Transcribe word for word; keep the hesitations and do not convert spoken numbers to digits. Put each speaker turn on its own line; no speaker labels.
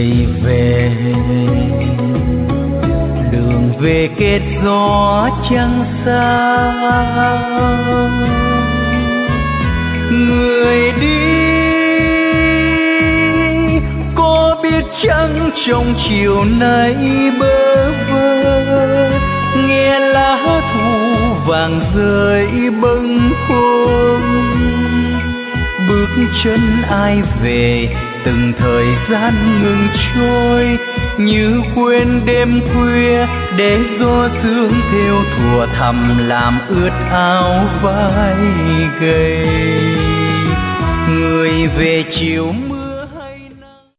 người về đường về kết gió trăng xa, người đi có biết chăng trong chiều nay bơ vơ nghe lá thu vàng rơi bâng khuâng, bước chân ai về từng thời gian ngừng trôi như quên đêm khuya để gió sương theo thùa thầm làm ướt áo vai gầy. Người về chiều mưa